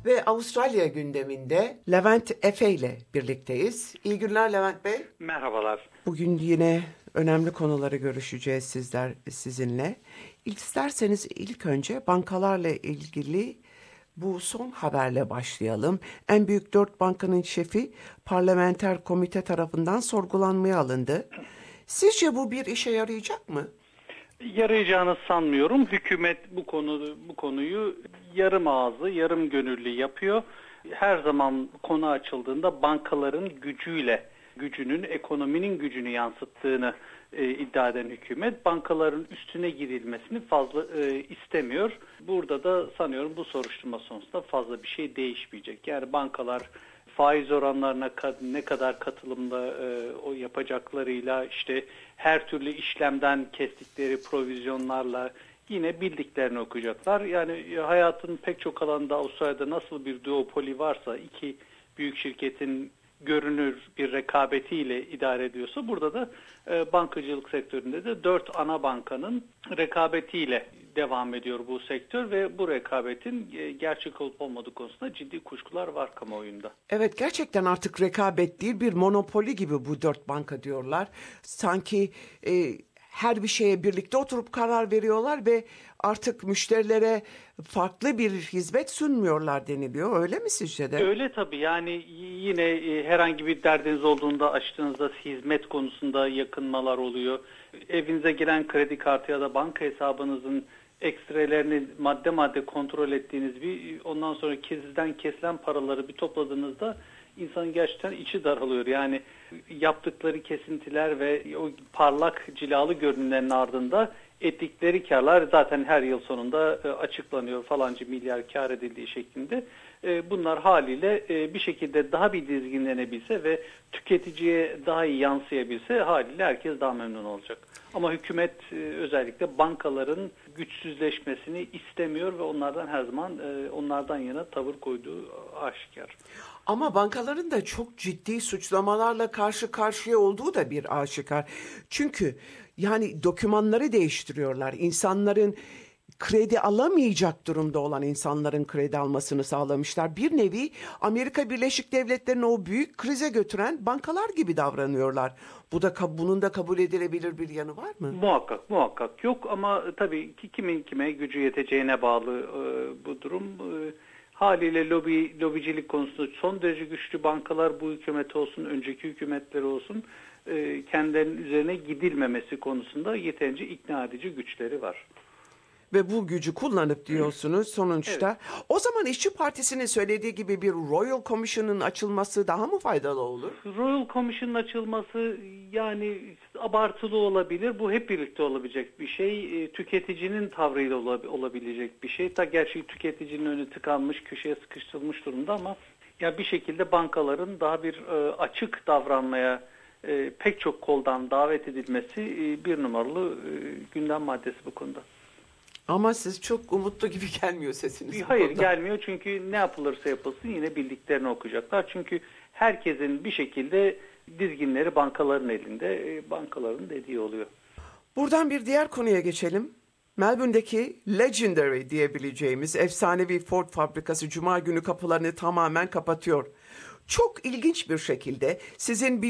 Ve Avustralya gündeminde Levent Efe ile birlikteyiz. İyi günler Levent Bey. Merhabalar. Bugün yine önemli konuları görüşeceğiz sizinle. İsterseniz ilk önce bankalarla ilgili bu son haberle başlayalım. En büyük 4 bankanın şefi parlamenter komite tarafından sorgulanmaya alındı. Sizce bu bir işe yarayacak mı? Yarayacağını sanmıyorum. Hükümet bu konuyu yarım ağızlı, yarım gönüllü yapıyor. Her zaman konu açıldığında bankaların gücünün ekonominin gücünü yansıttığını iddia eden hükümet bankaların üstüne girilmesini fazla istemiyor. Burada da sanıyorum bu soruşturma sonucunda fazla bir şey değişmeyecek. Yani bankalar faiz oranlarına ne kadar katılımda o yapacaklarıyla işte her türlü işlemden kestikleri provizyonlarla yine bildiklerini okuyacaklar. Yani hayatın pek çok alanında Avustralya'da nasıl bir duopoli varsa iki büyük şirketin görünür bir rekabetiyle idare ediyorsa burada da bankacılık sektöründe de 4 ana bankanın rekabetiyle devam ediyor bu sektör ve bu rekabetin gerçek olup olmadığı konusunda ciddi kuşkular var kamuoyunda. Evet, gerçekten artık rekabet değil, bir monopoli gibi bu 4 banka diyorlar. Sanki her bir şeye birlikte oturup karar veriyorlar ve artık müşterilere farklı bir hizmet sunmuyorlar deniliyor. Öyle mi sizce de? Öyle tabii, yani yine herhangi bir derdiniz olduğunda açtığınızda hizmet konusunda yakınmalar oluyor. Evinize giren kredi kartı ya da banka hesabınızın ekstrelerini madde madde kontrol ettiğiniz ondan sonra sizden kesilen paraları bir topladığınızda insanın gerçekten içi daralıyor. Yani yaptıkları kesintiler ve o parlak cilalı görünümlerin ardında ettikleri karlar zaten her yıl sonunda açıklanıyor, falanca milyar kar edildiği şeklinde. Bunlar haliyle bir şekilde daha bir dizginlenebilse ve tüketiciye daha iyi yansıyabilse haliyle herkes daha memnun olacak. Ama hükümet özellikle bankaların güçsüzleşmesini istemiyor ve onlardan her zaman onlardan yana tavır koyduğu aşikar. Ama bankaların da çok ciddi suçlamalarla karşı karşıya olduğu da bir aşikar. Çünkü yani dokümanları değiştiriyorlar. İnsanların kredi alamayacak durumda olan insanların kredi almasını sağlamışlar. Bir nevi Amerika Birleşik Devletleri'ni o büyük krize götüren bankalar gibi davranıyorlar. Bunun da kabul edilebilir bir yanı var mı? Muhakkak yok ama tabii ki kimin kime gücü yeteceğine bağlı bu durum. Haliyle lobicilik konusunda son derece güçlü bankalar, bu hükümet olsun, önceki hükümetler olsun, kendilerinin üzerine gidilmemesi konusunda yeterince ikna edici güçleri var. Ve bu gücü kullanıp diyorsunuz sonuçta. Evet. O zaman İşçi Partisi'nin söylediği gibi bir Royal Commission'ın açılması daha mı faydalı olur? Royal Commission'ın açılması yani abartılı olabilir. Bu hep birlikte olabilecek bir şey. Tüketicinin tavrıyla olabilecek bir şey. Gerçi tüketicinin önü tıkanmış, köşeye sıkıştırılmış durumda ama ya bir şekilde bankaların daha bir açık davranmaya pek çok koldan davet edilmesi bir numaralı gündem maddesi bu konuda. Ama siz çok umutlu gibi gelmiyor sesiniz. Hayır, gelmiyor çünkü ne yapılırsa yapılsın yine bildiklerini okuyacaklar. Çünkü herkesin bir şekilde dizginleri bankaların elinde, bankaların dediği oluyor. Buradan bir diğer konuya geçelim. Melbourne'deki Legendary diyebileceğimiz efsanevi Ford fabrikası Cuma günü kapılarını tamamen kapatıyor. Çok ilginç bir şekilde sizin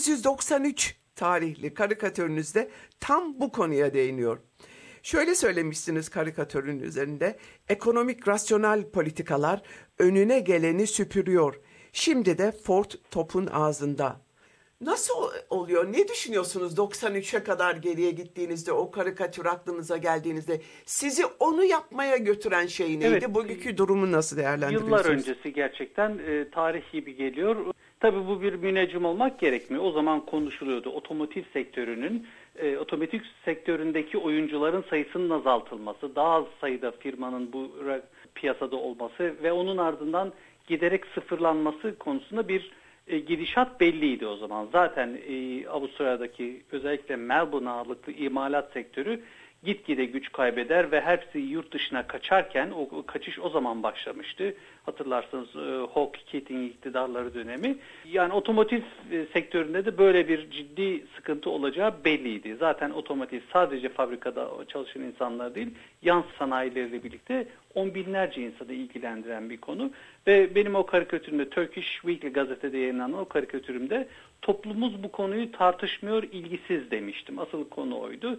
1993 tarihli karikatürünüzde tam bu konuya değiniyor. Şöyle söylemişsiniz karikatürün üzerinde, ekonomik rasyonel politikalar önüne geleni süpürüyor. Şimdi de Ford topun ağzında. Nasıl oluyor? Ne düşünüyorsunuz 93'e kadar geriye gittiğinizde, o karikatür aklınıza geldiğinizde? Sizi onu yapmaya götüren şey neydi? Evet, bugünkü durumu nasıl değerlendiriyorsunuz? Yıllar öncesi gerçekten tarih gibi geliyor. Tabii bu bir müneccim olmak gerekmiyor. O zaman konuşuluyordu. Otomotiv sektöründeki oyuncuların sayısının azaltılması, daha az sayıda firmanın bu piyasada olması ve onun ardından giderek sıfırlanması konusunda bir gidişat belliydi o zaman. Zaten Avustralya'daki özellikle Melbourne ağırlıklı imalat sektörü gitgide güç kaybeder ve hepsi yurt dışına kaçarken o kaçış o zaman başlamıştı. Hatırlarsanız Hawke Keating iktidarları dönemi. Yani otomotiv sektöründe de böyle bir ciddi sıkıntı olacağı belliydi. Zaten otomotiv sadece fabrikada çalışan insanlar değil, yan sanayileriyle birlikte on binlerce insanı ilgilendiren bir konu. Ve benim o karikatürümde, Turkish Weekly gazetede yayınlanan o karikatürümde toplumumuz bu konuyu tartışmıyor, ilgisiz demiştim. Asıl konu oydu.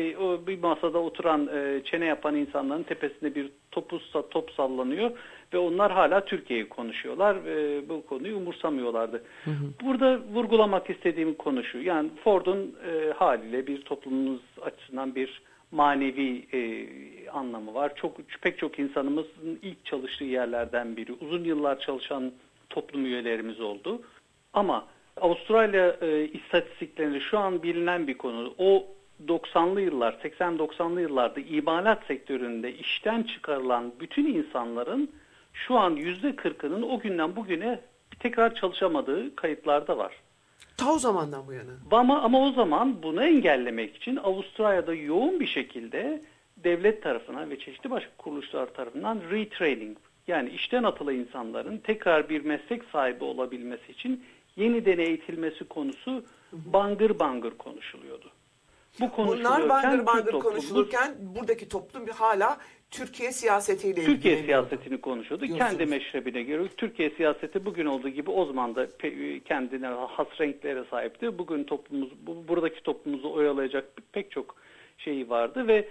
O bir masada oturan, çene yapan insanların tepesinde bir top sallanıyor ve onlar hala Türkiye'yi konuşuyorlar. Bu konuyu umursamıyorlardı. Hı hı. Burada vurgulamak istediğim konu şu. Yani Ford'un haliyle bir toplumumuz açısından bir manevi anlamı var. Pek çok insanımızın ilk çalıştığı yerlerden biri. Uzun yıllar çalışan toplum üyelerimiz oldu. Ama Avustralya istatistiklerinde şu an bilinen bir konu. O 90'lı yıllar, 80-90'lı yıllarda imalat sektöründe işten çıkarılan bütün insanların şu an %40'ının o günden bugüne tekrar çalışamadığı kayıtlarda var. Ta o zamandan bu yana. Ama o zaman bunu engellemek için Avustralya'da yoğun bir şekilde devlet tarafından ve çeşitli başka kuruluşlar tarafından retraining, yani işten atılan insanların tekrar bir meslek sahibi olabilmesi için yeniden eğitilmesi konusu bangır bangır konuşuluyordu. Bunlar bangır bangır konuşulurken buradaki toplum hala Türkiye siyasetiyle ilgili. Türkiye siyasetini konuşuyordu. Kendi meşrebine göre Türkiye siyaseti bugün olduğu gibi o zaman da kendine has renklere sahipti. Bugün toplumumuz, buradaki toplumumuzu oyalayacak pek çok şey vardı ve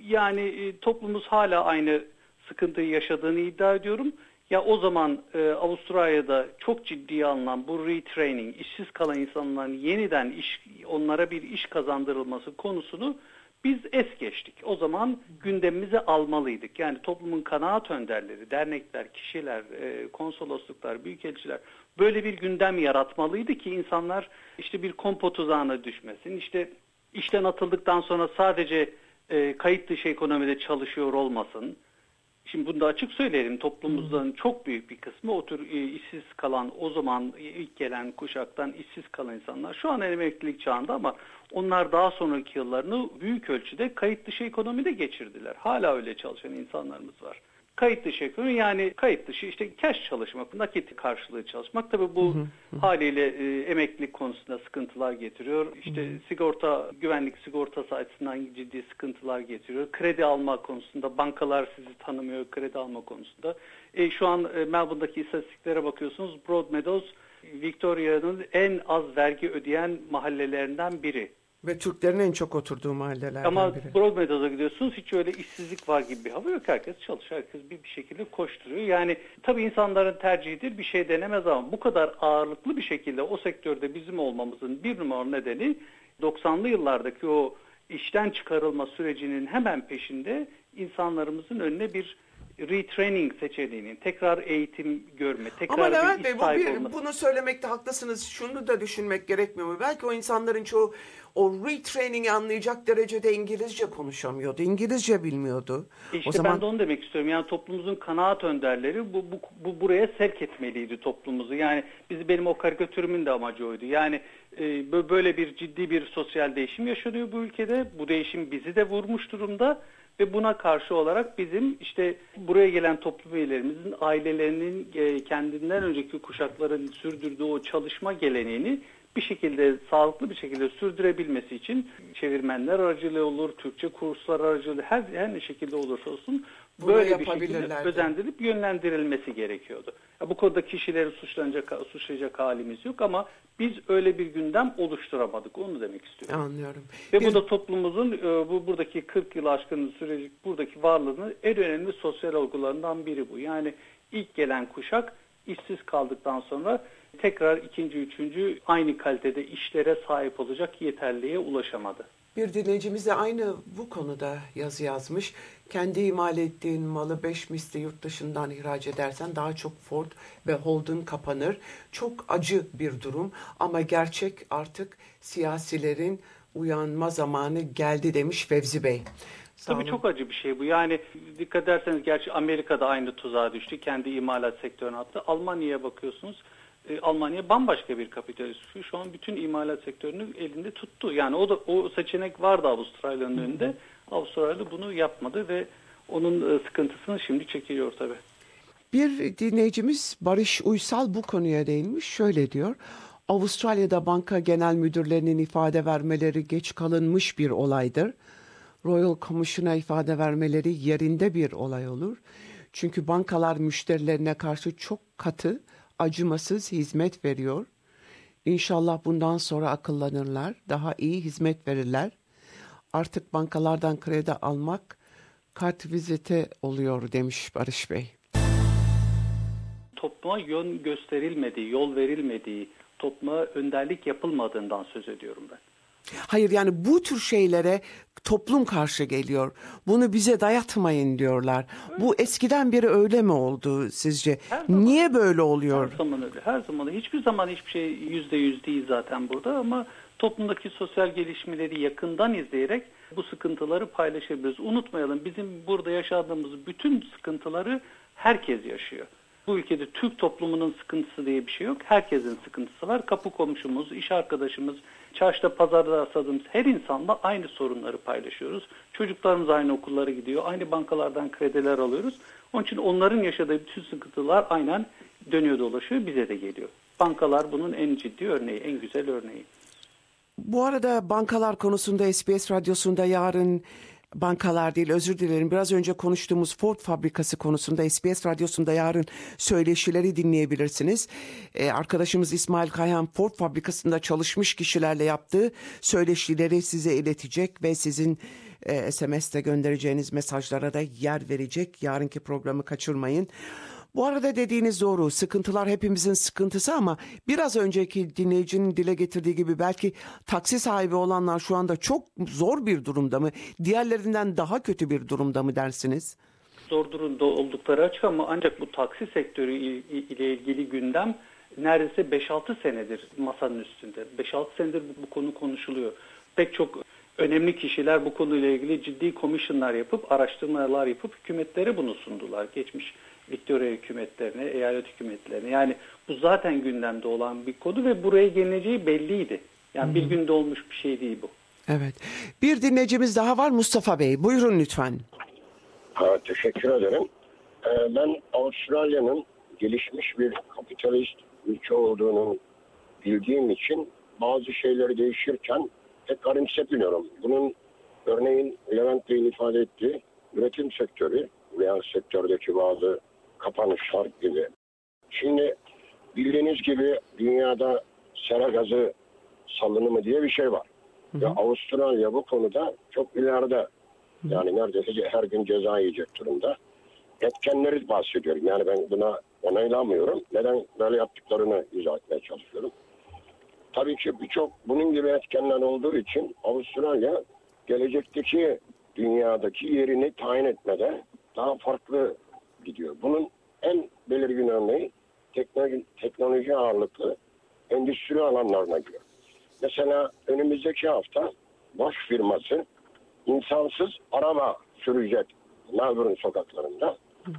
yani toplumumuz hala aynı sıkıntıyı yaşadığını iddia ediyorum. Ya o zaman Avustralya'da çok ciddiye alınan bu retraining, işsiz kalan insanların yeniden onlara bir iş kazandırılması konusunu biz es geçtik. O zaman gündemimize almalıydık. Yani toplumun kanaat önderleri, dernekler, kişiler, konsolosluklar, büyükelçiler böyle bir gündem yaratmalıydı ki insanlar işte bir kompo tuzağına düşmesin. İşte işten atıldıktan sonra sadece kayıt dışı ekonomide çalışıyor olmasın. Şimdi bunu da açık söyleyelim. Toplumumuzdan çok büyük bir kısmı o tür işsiz kalan, o zaman ilk gelen kuşaktan işsiz kalan insanlar şu an emeklilik çağında ama onlar daha sonraki yıllarını büyük ölçüde kayıt dışı ekonomide geçirdiler. Hala öyle çalışan insanlarımız var. Kayıt dışı ekonomi, yani kayıt dışı işte cash çalışmak, nakit karşılığı çalışmak. Tabii bu haliyle emeklilik konusunda sıkıntılar getiriyor. İşte güvenlik sigortası açısından ciddi sıkıntılar getiriyor. Kredi alma konusunda bankalar sizi tanımıyor kredi alma konusunda. Şu an Melbourne'daki istatistiklere bakıyorsunuz. Broadmeadows, Victoria'nın en az vergi ödeyen mahallelerinden biri. Ve Türklerin en çok oturduğu mahallelerden ama biri. Ama Broadmeadows'a gidiyorsunuz, hiç öyle işsizlik var gibi bir hava yok. Herkes çalışıyor, herkes bir şekilde koşturuyor. Yani tabii insanların tercihidir, bir şey denemez ama bu kadar ağırlıklı bir şekilde o sektörde bizim olmamızın bir numaralı nedeni 90'lı yıllardaki o işten çıkarılma sürecinin hemen peşinde insanlarımızın önüne bir retraining seçeneğinin, tekrar eğitim görme, tekrar ama bir Levent iş Bey, sahibi olması. bunu söylemekte haklısınız. Şunu da düşünmek gerekmiyor mu? Belki o insanların çoğu o retraining'i anlayacak derecede İngilizce konuşamıyordu. İngilizce bilmiyordu. İşte o zaman... ben de onu demek istiyorum. Yani toplumumuzun kanaat önderleri bu buraya sevk etmeliydi toplumumuzu. Yani benim o karikatürümün de amacı oydu. Yani böyle bir ciddi bir sosyal değişim yaşanıyor bu ülkede. Bu değişim bizi de vurmuş durumda. Ve buna karşı olarak bizim işte buraya gelen toplum üyelerimizin ailelerinin kendinden önceki kuşakların sürdürdüğü o çalışma geleneğini bir şekilde sağlıklı bir şekilde sürdürebilmesi için çevirmenler aracılığıyla olur, Türkçe kurslar aracılığıyla her ne şekilde olursa olsun böyle bir şekilde özendirilip yönlendirilmesi gerekiyordu. Bu konuda kişileri suçlayacak halimiz yok ama biz öyle bir gündem oluşturamadık. Onu demek istiyorum. Anlıyorum. Ve bu da toplumumuzun buradaki 40 yıl aşkın süreci buradaki varlığının en önemli sosyal olgularından biri bu. Yani ilk gelen kuşak işsiz kaldıktan sonra tekrar ikinci, üçüncü aynı kalitede işlere sahip olacak yeterliğe ulaşamadı. Bir dinleyicimiz de aynı bu konuda yazı yazmış. Kendi imal ettiğin malı 5 misli yurt dışından ihraç edersen daha çok Ford ve Holden kapanır. Çok acı bir durum ama gerçek, artık siyasilerin uyanma zamanı geldi demiş Fevzi Bey. Tabii çok acı bir şey bu. Yani dikkat ederseniz gerçi Amerika'da aynı tuzağa düştü. Kendi imalat sektörüne attı. Almanya'ya bakıyorsunuz. Almanya bambaşka bir kapitalist. Şu an bütün imalat sektörünü elinde tuttu. Yani o seçenek vardı Avustralya'nın önünde. Avustralya bunu yapmadı ve onun sıkıntısını şimdi çekiyor tabii. Bir dinleyicimiz Barış Uysal bu konuya değinmiş. Şöyle diyor. Avustralya'da banka genel müdürlerinin ifade vermeleri geç kalınmış bir olaydır. Royal Commission'a ifade vermeleri yerinde bir olay olur. Çünkü bankalar müşterilerine karşı çok katı, acımasız hizmet veriyor. İnşallah bundan sonra akıllanırlar, daha iyi hizmet verirler. Artık bankalardan kredi almak kart vizite oluyor demiş Barış Bey. Topluma yön gösterilmediği, yol verilmediği, topluma önderlik yapılmadığından söz ediyorum ben. Hayır, yani bu tür şeylere toplum karşı geliyor. Bunu bize dayatmayın diyorlar. Bu eskiden beri öyle mi oldu sizce? Niye böyle oluyor? Her zaman öyle. Her zaman öyle. Hiçbir zaman hiçbir şey %100 değil zaten burada ama toplumdaki sosyal gelişmeleri yakından izleyerek bu sıkıntıları paylaşabiliriz. Unutmayalım, bizim burada yaşadığımız bütün sıkıntıları herkes yaşıyor. Bu ülkede Türk toplumunun sıkıntısı diye bir şey yok. Herkesin sıkıntısı var. Kapı komşumuz, iş arkadaşımız, çarşıda, pazarda rastladığımız her insanla aynı sorunları paylaşıyoruz. Çocuklarımız aynı okullara gidiyor. Aynı bankalardan krediler alıyoruz. Onun için onların yaşadığı bütün sıkıntılar aynen dönüyor dolaşıyor, bize de geliyor. Bankalar bunun en ciddi örneği, en güzel örneği. Bu arada bankalar konusunda SBS Radyosu'nda yarın, bankalar değil, özür dilerim, biraz önce konuştuğumuz Ford fabrikası konusunda SBS Radyosu'nda yarın söyleşileri dinleyebilirsiniz. Arkadaşımız İsmail Kayhan Ford fabrikasında çalışmış kişilerle yaptığı söyleşileri size iletecek ve sizin SMS'te göndereceğiniz mesajlara da yer verecek. Yarınki programı kaçırmayın. Bu arada dediğiniz doğru, sıkıntılar hepimizin sıkıntısı ama biraz önceki dinleyicinin dile getirdiği gibi belki taksi sahibi olanlar şu anda çok zor bir durumda mı? Diğerlerinden daha kötü bir durumda mı dersiniz? Zor durumda oldukları açık ama ancak bu taksi sektörü ile ilgili gündem neredeyse 5-6 senedir masanın üstünde. 5-6 senedir bu konu konuşuluyor. Pek çok önemli kişiler bu konuyla ilgili ciddi komisyonlar yapıp, araştırmalar yapıp hükümetlere bunu sundular. Geçmiş Victoria hükümetlerine, eyalet hükümetlerine. Yani bu zaten gündemde olan bir konu ve buraya geleceği belliydi. Yani bir günde olmuş bir şey değil bu. Evet. Bir dinleyicimiz daha var, Mustafa Bey. Buyurun lütfen. Teşekkür ederim. Ben Avustralya'nın gelişmiş bir kapitalist ülke olduğunu bildiğim için bazı şeyleri değişirken pek garipsemiyorum. Bunun örneğin Levent Bey'in ifade ettiği üretim sektörü veya sektördeki bazı kapanışlar gibi. Şimdi bildiğiniz gibi dünyada sera gazı salınımı diye bir şey var. Ve Avustralya bu konuda çok ileride. Yani neredeyse her gün ceza yiyecek durumda. Etkenleri bahsediyorum. Yani ben buna onaylamıyorum. Neden böyle yaptıklarını izah etmeye çalışıyorum. Tabii ki birçok bunun gibi etkenler olduğu için Avustralya gelecekteki dünyadaki yerini tayin etmede daha farklı gidiyor. Bunun en belirgin örneği teknoloji ağırlıklı endüstri alanlarına giriyor. Mesela önümüzdeki hafta Bosch firması insansız araba sürecek Melbourne sokaklarında.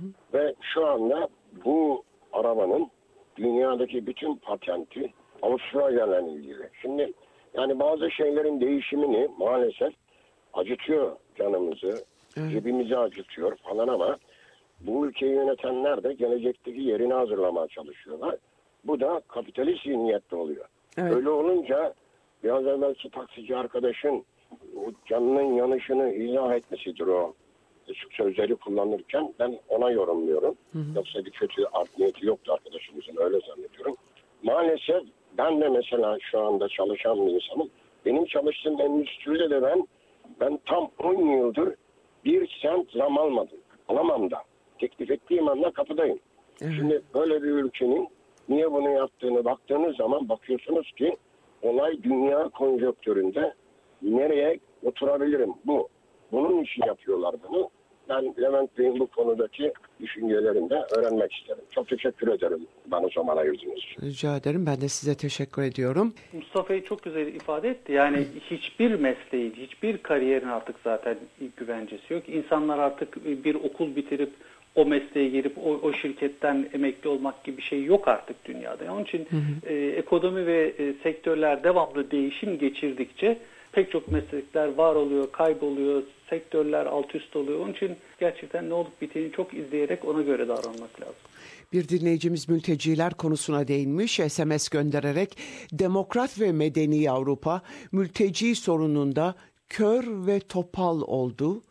Ve şu anda bu arabanın dünyadaki bütün patenti Avustralya'yla ilgili. Şimdi yani bazı şeylerin değişimini maalesef acıtıyor canımızı, cebimizi acıtıyor falan ama bu ülkeyi yönetenler de gelecekteki yerini hazırlamaya çalışıyorlar. Bu da kapitalist zihniyette oluyor. Evet. Öyle olunca biraz evvelki taksici arkadaşın o canının yanışını izah etmesidir o sözleri kullanırken ben ona yorumluyorum. Yoksa bir kötü art niyeti yoktu arkadaşımızın, öyle zannediyorum. Maalesef ben de mesela şu anda çalışan bir insanım. Benim çalıştığım endüstride de ben tam 10 yıldır bir sent zam almadım. Alamam da. Teklif ettiğim anda kapıdayım. Şimdi böyle bir ülkenin niye bunu yaptığını baktığınız zaman bakıyorsunuz ki olay dünya konjonktüründe nereye oturabilirim bu. Bunun için yapıyorlar bunu. Ben Levent Bey'in bu konudaki düşüncelerini de öğrenmek isterim. Çok teşekkür ederim bana zaman ayırdığınız için. Rica ederim. Ben de size teşekkür ediyorum. Mustafa'yı çok güzel ifade etti. Yani hiçbir mesleğin, hiçbir kariyerin artık zaten güvencesi yok. İnsanlar artık bir okul bitirip o mesleğe girip o şirketten emekli olmak gibi bir şey yok artık dünyada. Onun için ekonomi ve sektörler devamlı değişim geçirdikçe pek çok meslekler var oluyor, kayboluyor, sektörler alt üst oluyor. Onun için gerçekten ne olup bittiğini çok izleyerek ona göre davranmak lazım. Bir dinleyicimiz mülteciler konusuna değinmiş, SMS göndererek demokrat ve medeni Avrupa mülteci sorununda kör ve topal oldu.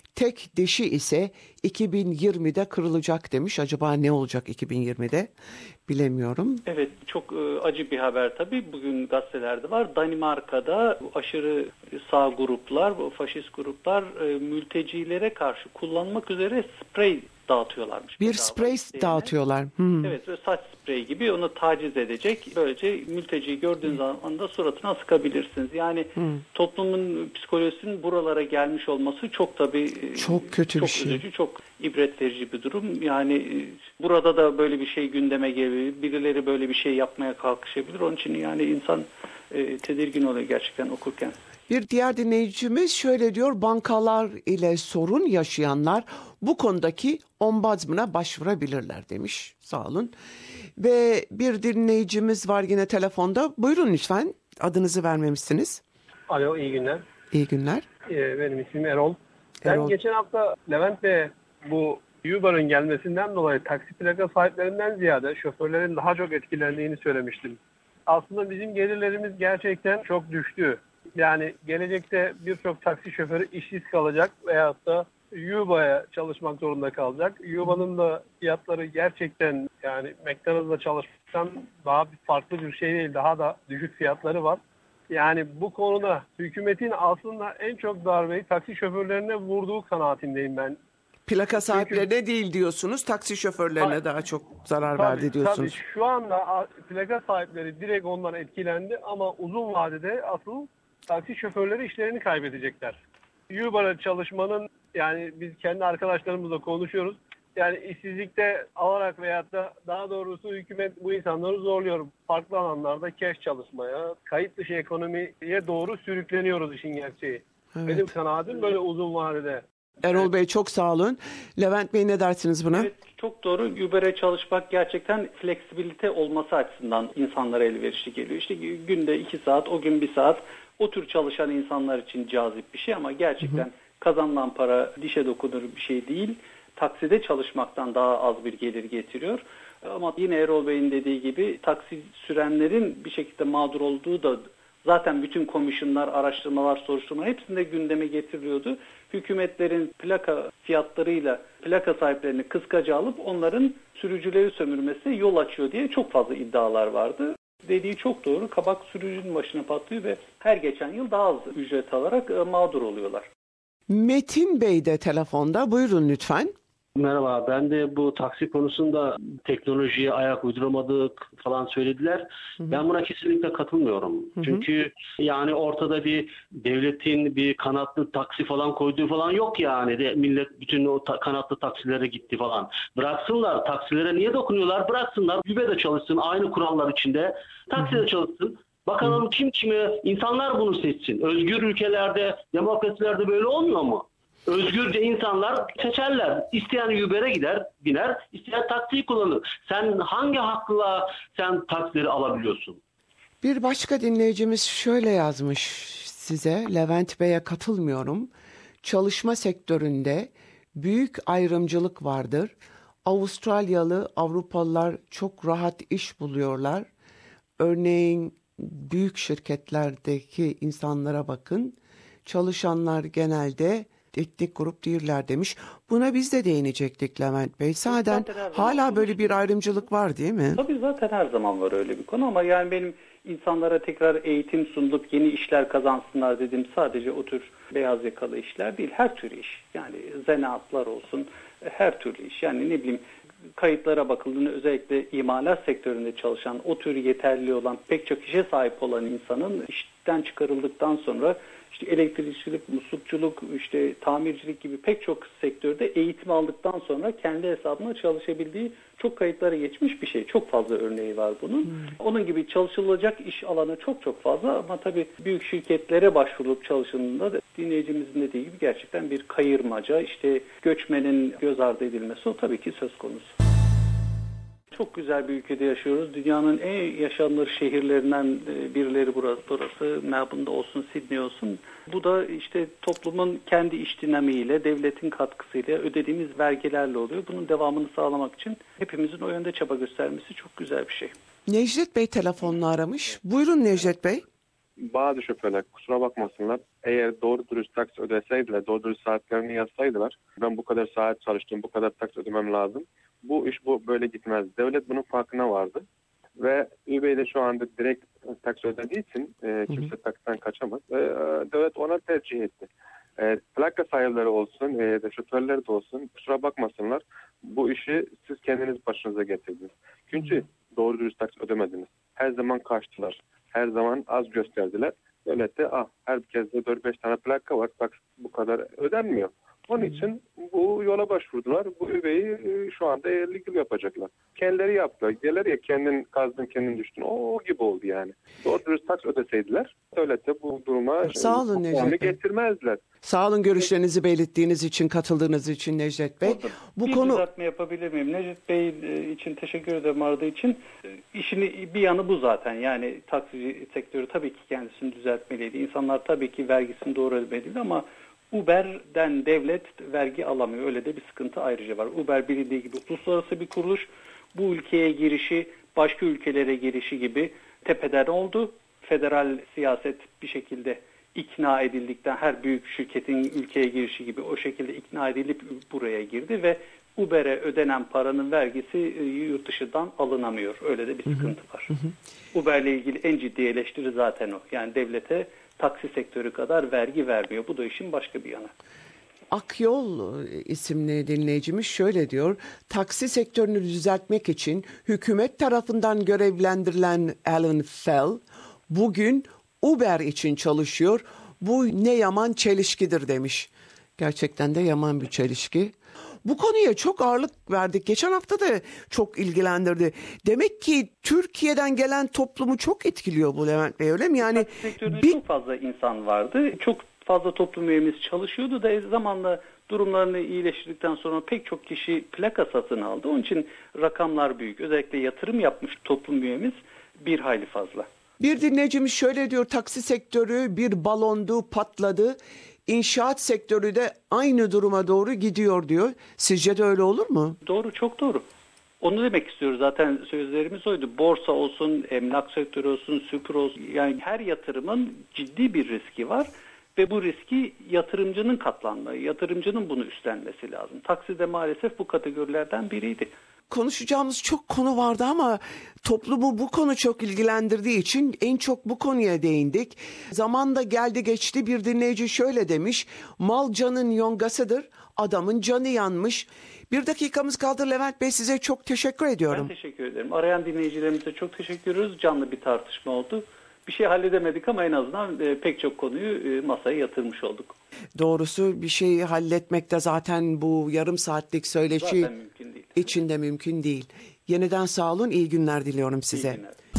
tek dişi ise 2020'de kırılacak demiş. Acaba ne olacak 2020'de? Bilemiyorum. Evet, çok acı bir haber tabii. Bugün gazetelerde var. Danimarka'da aşırı sağ gruplar, faşist gruplar mültecilere karşı kullanmak üzere sprey dağıtıyorlarmış. Bir sprey dağıtıyorlar. Evet, ve saç spreyi gibi onu taciz edecek. Böylece mülteciyi gördüğünüz zaman da suratına sıkabilirsiniz. Yani toplumun psikolojisinin buralara gelmiş olması çok tabii çok kötü çok bir şey. üzücü, çok ibret verici bir durum. Yani burada da böyle bir şey gündeme gelebilir. Birileri böyle bir şey yapmaya kalkışabilir. Onun için yani insan tedirgin oluyor gerçekten okurken. Bir diğer dinleyicimiz şöyle diyor, bankalar ile sorun yaşayanlar bu konudaki ombudsman'a başvurabilirler demiş. Sağ olun. Ve bir dinleyicimiz var yine telefonda. Buyurun lütfen, adınızı vermemişsiniz. Alo, iyi günler. İyi günler. Benim ismim Erol. Erol. Ben geçen hafta Levent Bey'e bu Uber'ın gelmesinden dolayı taksi plaka sahiplerinden ziyade şoförlerin daha çok etkilendiğini söylemiştim. Aslında bizim gelirlerimiz gerçekten çok düştü. Yani gelecekte birçok taksi şoförü işsiz kalacak veyahut da Uba'ya çalışmak zorunda kalacak. Uba'nın da fiyatları gerçekten yani McDonald's'la çalışmaktan daha farklı bir şey değil. Daha da düşük fiyatları var. Yani bu konuda hükümetin aslında en çok darbeyi taksi şoförlerine vurduğu kanaatindeyim ben. Plaka sahiplerine değil diyorsunuz, taksi şoförlerine daha çok zarar verdi diyorsunuz. Tabii şu anda plaka sahipleri direkt ondan etkilendi ama uzun vadede asıl taksi şoförleri işlerini kaybedecekler. Uber'a çalışmanın yani biz kendi arkadaşlarımızla konuşuyoruz. Yani işsizlikte alarak veyahut da daha doğrusu hükümet bu insanları zorluyor. Farklı alanlarda cash çalışmaya, kayıt dışı ekonomiye doğru sürükleniyoruz işin gerçeği. Evet. Benim kanaatim böyle uzun vadede. Erol Bey çok sağ olun. Levent Bey ne dersiniz buna? Evet, çok doğru. Uber'e çalışmak gerçekten fleksibilite olması açısından insanlara elverişli geliyor. İşte günde 2 saat, o gün 1 saat o tür çalışan insanlar için cazip bir şey ama gerçekten kazanılan para dişe dokunur bir şey değil. Takside çalışmaktan daha az bir gelir getiriyor. Ama yine Erol Bey'in dediği gibi taksi sürenlerin bir şekilde mağdur olduğu da zaten bütün komisyonlar, araştırmalar, soruşturmalar hepsinde gündeme getiriliyordu. Hükümetlerin plaka fiyatlarıyla plaka sahiplerini kıskaca alıp onların sürücüleri sömürmesi yol açıyor diye çok fazla iddialar vardı. Dediği çok doğru. Kabak sürücünün başına patlıyor ve her geçen yıl daha az ücret alarak mağdur oluyorlar. Metin Bey de telefonda. Buyurun lütfen. Merhaba, ben de bu taksi konusunda teknolojiye ayak uyduramadık falan söylediler. Ben buna kesinlikle katılmıyorum. Çünkü yani ortada bir devletin bir kanatlı taksi falan koyduğu falan yok yani. Millet bütün o kanatlı taksilere gitti falan. Bıraksınlar, taksilere niye dokunuyorlar? Bıraksınlar, Uber'de çalışsın aynı kurallar içinde. Takside çalışsın. Bakalım kim kime, insanlar bunu seçsin. Özgür ülkelerde, demokrasilerde böyle olmuyor mu? Özgürce insanlar seçerler. İsteyen Uber'e gider, biner, isteyen taksiyi kullanır. Sen hangi hakla sen taksileri alabiliyorsun? Bir başka dinleyicimiz şöyle yazmış size. Levent Bey'e katılmıyorum. Çalışma sektöründe büyük ayrımcılık vardır. Avustralyalı, Avrupalılar çok rahat iş buluyorlar. Örneğin büyük şirketlerdeki insanlara bakın. Çalışanlar genelde etnik grup değiller demiş. Buna biz de değinecektik Levent Bey. Zaten hala böyle bir ayrımcılık var değil mi? Tabii zaten her zaman var öyle bir konu ama yani benim insanlara tekrar eğitim sunulup yeni işler kazansınlar dediğim sadece o tür beyaz yakalı işler değil. Her tür iş. Yani zanaatlar olsun, her türlü iş. Yani ne bileyim kayıtlara bakıldığında özellikle imalat sektöründe çalışan, o tür yeterli olan pek çok işe sahip olan insanın işten çıkarıldıktan sonra işte elektrikçilik, muslukçuluk, işte tamircilik gibi pek çok sektörde eğitim aldıktan sonra kendi hesabına çalışabildiği çok kayıtlara geçmiş bir şey. Çok fazla örneği var bunun. Onun gibi çalışılacak iş alanı çok çok fazla ama tabii büyük şirketlere başvurup çalışıldığında da dinleyicimizin dediği gibi gerçekten bir kayırmaca, işte göçmenin göz ardı edilmesi o tabii ki söz konusu. Çok güzel bir ülkede yaşıyoruz. Dünyanın en yaşanılır şehirlerinden birileri burası. Melbourne'da olsun, Sydney olsun. Bu da işte toplumun kendi iş dinamiğiyle, devletin katkısıyla, ödediğimiz vergilerle oluyor. Bunun devamını sağlamak için hepimizin o yönde çaba göstermesi çok güzel bir şey. Necdet Bey telefonla aramış. Buyurun Necdet Bey. bazı şoförler kusura bakmasınlar eğer doğru dürüst taksi ödeseydiler, doğru dürüst saatlerini yazsaydılar ben bu kadar saat çalıştım, bu kadar taksi ödemem lazım. Bu iş böyle gitmez. Devlet bunun farkına vardı. Ve Uber'de şu anda direkt taksi ödediği için kimse taksiden kaçamaz. Devlet ona tercih etti. Plaka sahipleri olsun, şoförler de olsun kusura bakmasınlar. Bu işi siz kendiniz başınıza getirdiniz. Çünkü doğru dürüst taksi ödemediniz. Her zaman kaçtılar. Her zaman az gösterdiler. Devlette herkeste 4-5 tane plaka var. Bak bu kadar ödenmiyor. Onun için bu yola başvurdular. Bu üveyi şu anda legal yapacaklar. Kendileri yaptılar. Diyorlar ya kendin kazdın kendin düştün. O gibi oldu yani. Doğru dürüst taksi ödeseydiler devlette bu duruma Sağ olun Necdet Bey. getirmezler. Sağ olun görüşlerinizi belirttiğiniz için, katıldığınız için Necdet Bey. Bir düzeltme yapabilir miyim? Necdet Bey için teşekkür ederim aradığı için. İşin bir yanı bu zaten. Yani taksici sektörü tabii ki kendisini düzeltmeliydi. İnsanlar tabii ki vergisini doğru ödemeliydi ama Uber'den devlet vergi alamıyor. Öyle de bir sıkıntı ayrıca var. Uber bilindiği gibi uluslararası bir kuruluş. Bu ülkeye girişi, başka ülkelere girişi gibi tepeden oldu. Federal siyaset bir şekilde ikna edildikten her büyük şirketin ülkeye girişi gibi o şekilde ikna edilip buraya girdi ve Uber'e ödenen paranın vergisi yurt dışından alınamıyor. Öyle de bir sıkıntı var. Uber'le ilgili en ciddi eleştiri zaten o. Yani devlete taksi sektörü kadar vergi vermiyor. Bu da işin başka bir yanı. Akyol isimli dinleyicimiz şöyle diyor. Taksi sektörünü düzeltmek için hükümet tarafından görevlendirilen Alan Fell bugün Uber için çalışıyor. Bu ne yaman çelişkidir demiş. Gerçekten de yaman bir çelişki. Bu konuya çok ağırlık verdik. Geçen hafta da çok ilgilendirdi. Demek ki Türkiye'den gelen toplumu çok etkiliyor bu Levent Bey, öyle mi? Yani taksi sektöründe çok fazla insan vardı. Çok fazla toplum üyemiz çalışıyordu da zamanla durumlarını iyileştirdikten sonra pek çok kişi plaka satın aldı. Onun için rakamlar büyük. Özellikle yatırım yapmış toplum üyemiz bir hayli fazla. Bir dinleyicimiz şöyle diyor. Taksi sektörü bir balondu, patladı. İnşaat sektörü de aynı duruma doğru gidiyor diyor. Sizce de öyle olur mu? Doğru, çok doğru. Onu demek istiyoruz zaten, sözlerimiz oydu. Borsa olsun, emlak sektörü olsun, süpür olsun. Yani her yatırımın ciddi bir riski var ve bu riski yatırımcının katlanması, yatırımcının bunu üstlenmesi lazım. Taksi de maalesef bu kategorilerden biriydi. Konuşacağımız çok konu vardı ama toplumu bu konu çok ilgilendirdiği için en çok bu konuya değindik. Zaman da geldi geçti, bir dinleyici şöyle demiş. Mal canın yongasıdır, adamın canı yanmış. Bir dakikamız kaldı Levent Bey, size çok teşekkür ediyorum. Ben teşekkür ederim. Arayan dinleyicilerimize çok teşekkür ediyoruz. Canlı bir tartışma oldu. Bir şey halledemedik ama en azından pek çok konuyu masaya yatırmış olduk. Doğrusu bir şeyi halletmek de zaten bu yarım saatlik söyleşi Zaten mümkün değil. içinde mümkün değil. Yeniden sağ olun, iyi günler diliyorum size. İyi günler.